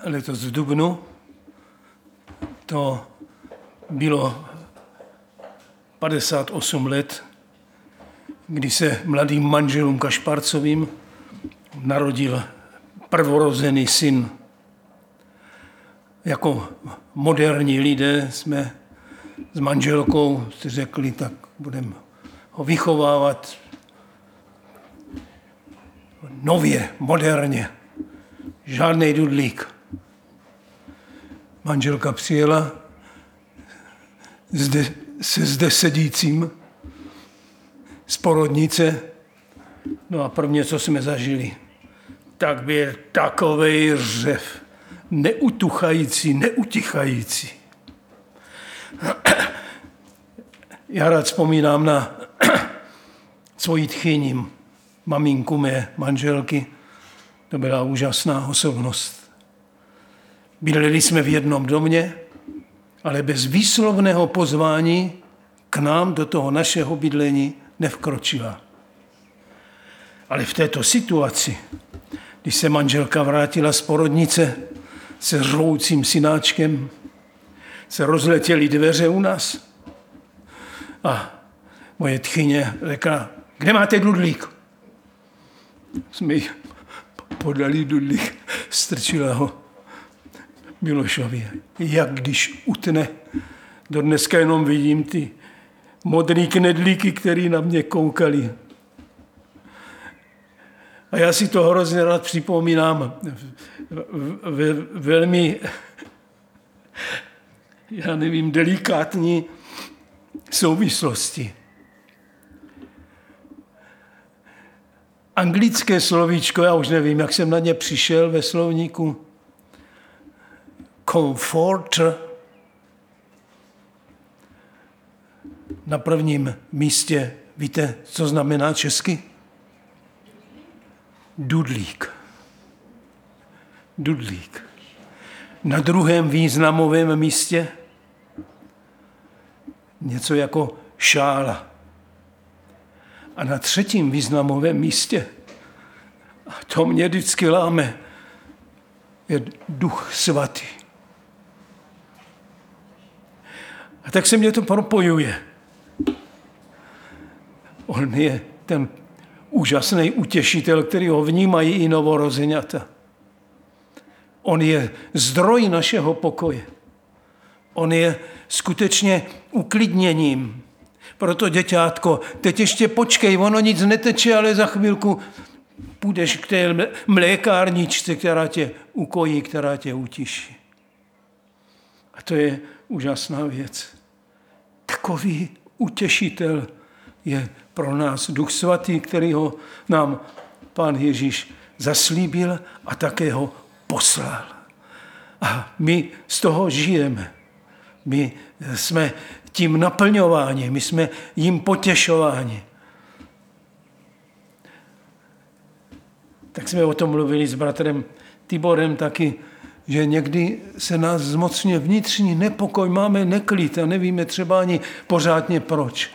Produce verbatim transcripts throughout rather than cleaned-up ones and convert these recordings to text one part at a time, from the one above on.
letos v dubnu. To bylo padesát osm let, kdy se mladým manželům Kašparcovým narodil prvorozený syn. Jako moderní lidé jsme s manželkou si řekli, tak budeme ho vychovávat nově, moderně. Žádnej dudlík. Manželka přijela zde, se zde sedícím z porodnice. No a prvně, co jsme zažili, tak byl takovej řev. Neutuchající, neutichající. Já rád vzpomínám na svoji tchyni, maminku mé manželky. To byla úžasná osobnost. Bydleli jsme v jednom domě, ale bez výslovného pozvání k nám do toho našeho bydlení nevkročila. Ale v této situaci, když se manželka vrátila z porodnice se řvoucím synáčkem, se rozletěly dveře u nás a moje tchyně řekla, kde máte dudlík? Jsme jí podali dudlík, strčila ho Milošovi. Jak když utne, do dneska jenom vidím ty modrý knedlíky, který na mě koukali. A já si to hrozně rád připomínám ve velmi, já nevím, delikátní souvislosti. Anglické slovíčko, já už nevím, jak jsem na ně přišel ve slovníku, comforter, na prvním místě, víte, co znamená česky? Dudlík. Dudlík. Na druhém významovém místě něco jako šála. A na třetím významovém místě, a to mě vždycky láme, je Duch Svatý. A tak se mě to propojuje. On je ten úžasný utěšitel, který ho vnímají i novorozeňata. On je zdroj našeho pokoje. On je skutečně uklidněním. Proto, děťátko, teď ještě počkej, ono nic neteče, ale za chvilku půjdeš k té mlékárničce, která tě ukojí, která tě utiší. A to je úžasná věc. Takový utěšitel je pro nás Duch Svatý, který ho nám Pán Ježíš zaslíbil a také ho poslal. A my z toho žijeme. My jsme tím naplňováni, my jsme jim potěšováni. Tak jsme o tom mluvili s bratrem Tiborem taky, že někdy se nás zmocňuje vnitřní nepokoj, máme neklid a nevíme třeba ani pořádně proč.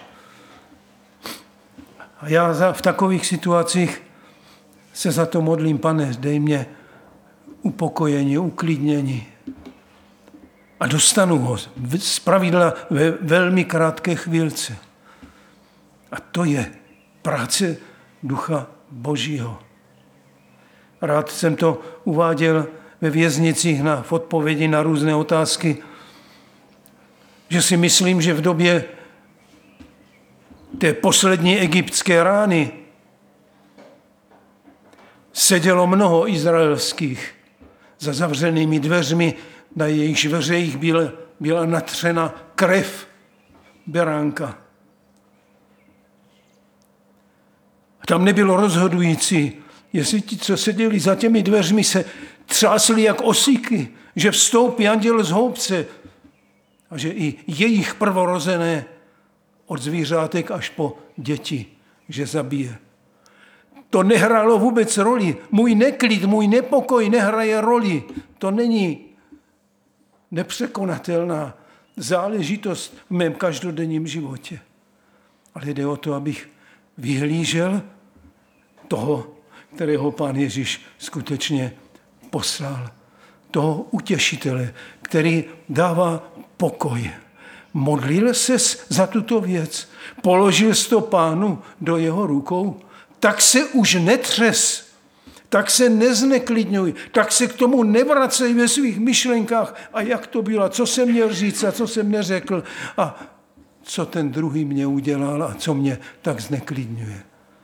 A já v takových situacích se za to modlím, Pane, dej mě upokojení, uklidnění. A dostanu ho zpravidla ve velmi krátké chvílce. A to je práce Ducha Božího. Rád jsem to uváděl ve věznicích na, v odpovědi na různé otázky, že si myslím, že v době té poslední egyptské rány sedělo mnoho izraelských za zavřenými dveřmi, na jejichž veřejích byla, byla natřena krev beránka. A tam nebylo rozhodující, jestli ti, co seděli za těmi dveřmi, se třásli jak osíky, že vstoupí anděl z houbce a že i jejich prvorozené od zvířátek až po děti, že zabije. To nehrálo vůbec roli. Můj neklid, můj nepokoj nehraje roli. To není nepřekonatelná záležitost v mém každodenním životě. Ale jde o to, abych vyhlížel toho, kterého Pán Ježíš skutečně poslal. toho utěšitele, který dává pokoj. Modlil ses za tuto věc, položil jsi to Pánu do jeho rukou, tak se už netřes, tak se nezneklidňuj, tak se k tomu nevracej ve svých myšlenkách a jak to bylo, co jsem měl říct a co jsem neřekl a co ten druhý mě udělal a co mě tak zneklidňuje.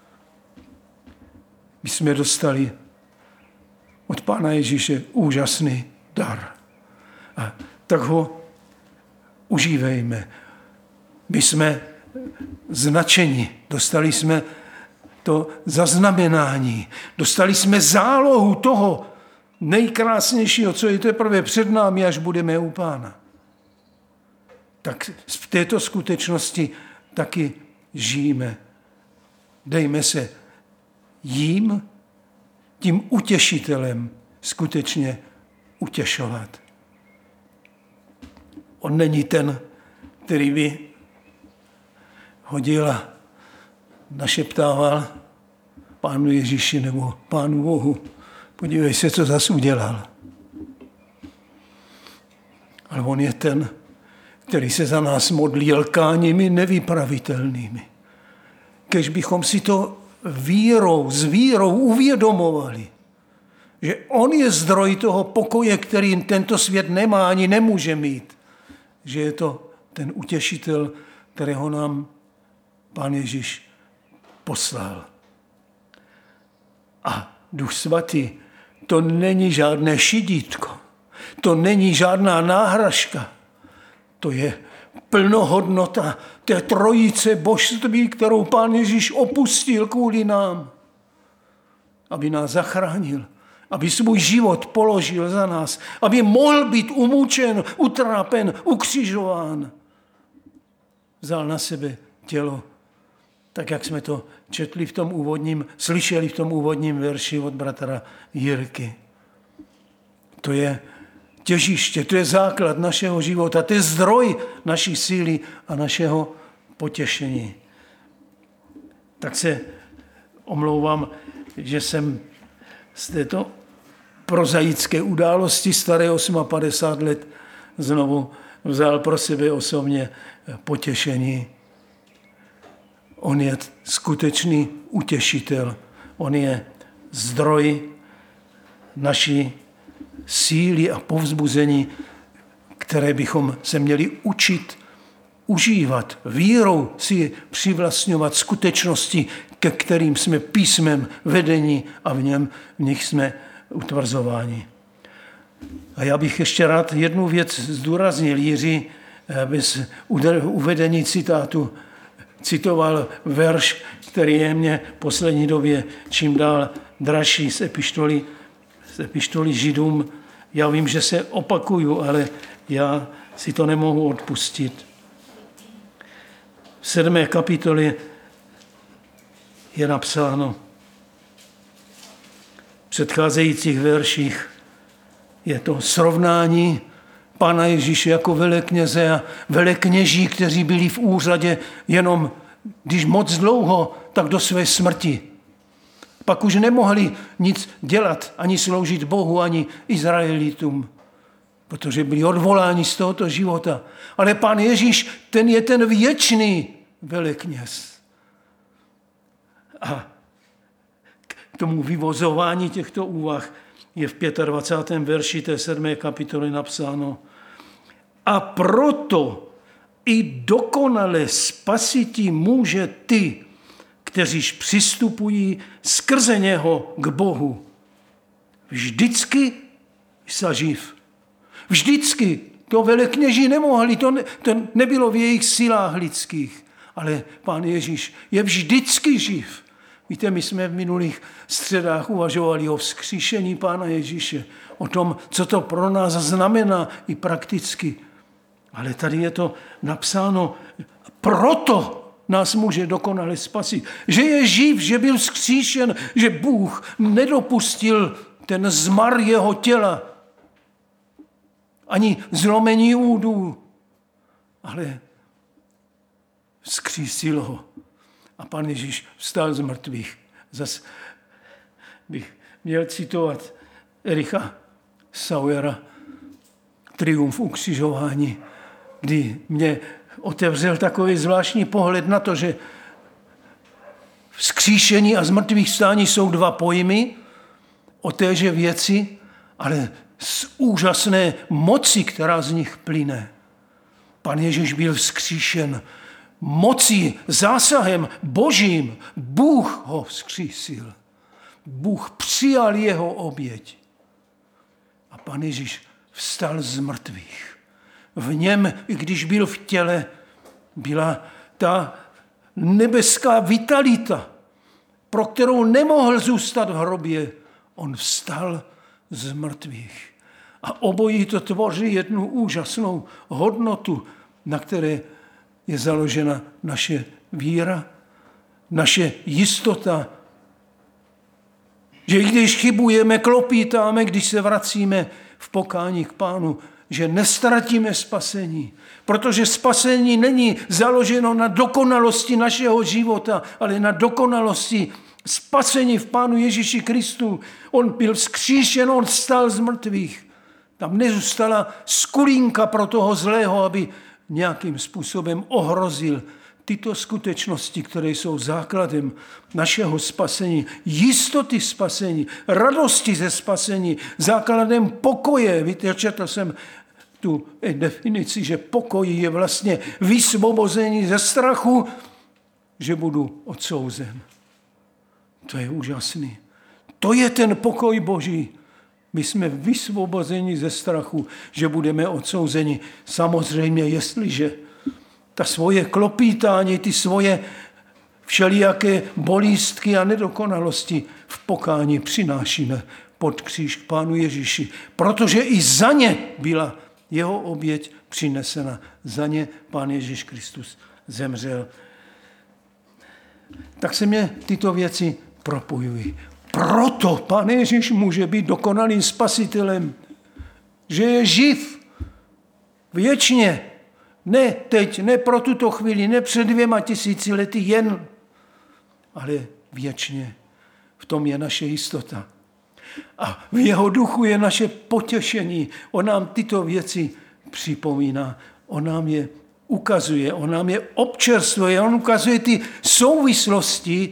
My jsme dostali od Pána Ježíše úžasný dar. A tak ho užívejme. My jsme značeni, dostali jsme to zaznamenání, dostali jsme zálohu toho nejkrásnějšího, co je teprve před námi, až budeme u Pána. Tak v této skutečnosti taky žijeme. Dejme se jím, tím utěšitelem, skutečně utěšovat. On není ten, který by hodil a našeptával Pánu Ježíši nebo Pánu Bohu. Podívej se, co zas udělal. Ale on je ten, který se za nás modlí lkáními nevypravitelnými. Kež bychom si to vírou, s vírou uvědomovali, že on je zdroj toho pokoje, který tento svět nemá ani nemůže mít. Že je to ten utěšitel, kterého nám Pán Ježíš poslal. A Duch Svatý, to není žádné šidítko, to není žádná náhražka, to je plnohodnota té trojice božství, kterou Pán Ježíš opustil kvůli nám, aby nás zachránil, aby svůj život položil za nás, aby mohl být umučen, utrápen, ukřižován. Vzal na sebe tělo, tak jak jsme to četli v tom úvodním, slyšeli v tom úvodním verši od bratra Jirky. To je těžiště, to je základ našeho života, to je zdroj naší síly a našeho potěšení. Tak se omlouvám, že jsem z této prozaické události staré padesát osm let znovu vzal pro sebe osobně potěšení. On je skutečný utěšitel, on je zdroj naší síly a povzbuzení, které bychom se měli učit užívat, vírou si přivlastňovat skutečnosti, ke kterým jsme písmem vedení a v něm v nich jsme utvrzováni. A já bych ještě rád jednu věc zdůraznil. Jiří bez uvedení citátu citoval verš, který je mně v poslední době čím dál dražší z epištoly, z epištoly Židům. Já vím, že se opakuju, ale já si to nemohu odpustit. V sedmé kapitole je napsáno, v předcházejících verších je to srovnání Pána Ježíše jako velekněze a velekněží, kteří byli v úřadě jenom, když moc dlouho, tak do své smrti. Pak už nemohli nic dělat, ani sloužit Bohu, ani Izraelitům, protože byli odvoláni z tohoto života. Ale Pán Ježíš, ten je ten věčný velekněz. A k tomu vyvozování těchto úvah je v dvacátém pátém verši té sedmé kapitoly napsáno: a proto i dokonale spasiti může ty, kteříž přistupují skrze něho k Bohu. Vždycky zaživ. Vždycky. To velekněží nemohli, to, ne, to nebylo v jejich silách lidských. Ale Pán Ježíš je vždycky živ. Víte, my jsme v minulých středách uvažovali o vzkříšení Pána Ježíše, o tom, co to pro nás znamená i prakticky. Ale tady je to napsáno, proto nás může dokonale spasit. Že je živ, že byl vzkříšen, že Bůh nedopustil ten zmar jeho těla, ani zlomení údů, ale vzkřísil ho. A Pán Ježíš vstal z mrtvých. Zas bych měl citovat Ericha Sawyera Triumf ukřižování, kdy mě otevřel takový zvláštní pohled na to, že vzkříšení a zmrtvých stání jsou dva pojmy o téže věci, ale z úžasné moci, která z nich plyne. Pan Ježíš byl vzkříšen mocí, zásahem božím. Bůh ho vzkřísil. Bůh přijal jeho oběť. A Pan Ježíš vstal z mrtvých. V něm, i když byl v těle, byla ta nebeská vitalita, pro kterou nemohl zůstat v hrobě. On vstal z mrtvých. A obojí to tvoří jednu úžasnou hodnotu, na které je založena naše víra, naše jistota, že i když chybujeme, klopítáme, když se vracíme v pokání k Pánu, že nestratíme spasení, protože spasení není založeno na dokonalosti našeho života, ale na dokonalosti spasení v Pánu Ježíši Kristu. On byl vzkříšen, on vstal z mrtvých. Tam nezůstala skulínka pro toho zlého, aby nějakým způsobem ohrozil tyto skutečnosti, které jsou základem našeho spasení, jistoty spasení, radosti ze spasení, základem pokoje. Víte, četl jsem tu definici, že pokoj je vlastně vysvobození ze strachu, že budu odsouzen. To je úžasný. To je ten pokoj Boží. My jsme vysvobozeni ze strachu, že budeme odsouzeni. Samozřejmě, jestliže ta svoje klopítání, ty svoje všelijaké bolístky a nedokonalosti v pokání přinášíme pod kříž k Pánu Ježíši. Protože i za ně byla jeho oběť přinesena. Za ně Pán Ježíš Kristus zemřel. Tak se mě tyto věci propojují. Proto Pán Ježíš může být dokonalým spasitelem, že je živ věčně. Ne teď, ne pro tuto chvíli, ne před dvěma tisíci lety jen, ale věčně. V tom je naše jistota. A v jeho duchu je naše potěšení. On nám tyto věci připomíná. On nám je ukazuje, on nám je občerstvuje, on ukazuje ty souvislosti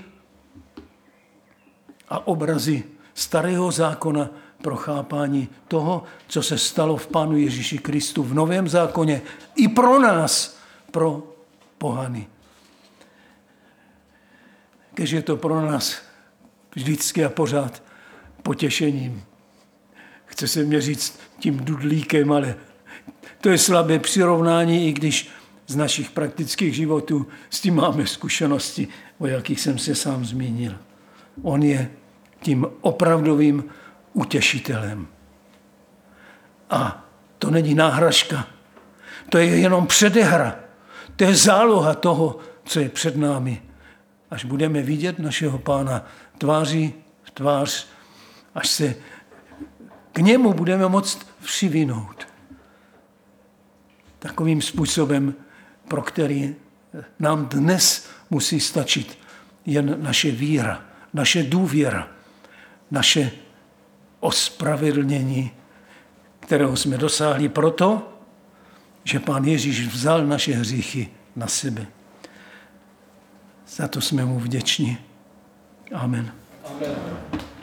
a obrazy starého zákona pro chápání toho, co se stalo v Pánu Ježíši Kristu v Novém zákoně i pro nás, pro pohany. Kež je to pro nás vždycky a pořád potěšením. Chce se mě říct tím dudlíkem, ale to je slabé přirovnání, i když z našich praktických životů s tím máme zkušenosti, o jakých jsem se sám zmínil. On je tím opravdovým utěšitelem. A to není náhražka. To je jenom předehra. To je záloha toho, co je před námi. Až budeme vidět našeho Pána tváří v tvář, až se k němu budeme moct přivinout. Takovým způsobem, pro který nám dnes musí stačit jen naše víra, naše důvěra, naše ospravedlnění, kterého jsme dosáhli proto, že Pán Ježíš vzal naše hříchy na sebe. Za to jsme mu vděční. Amen. Amen.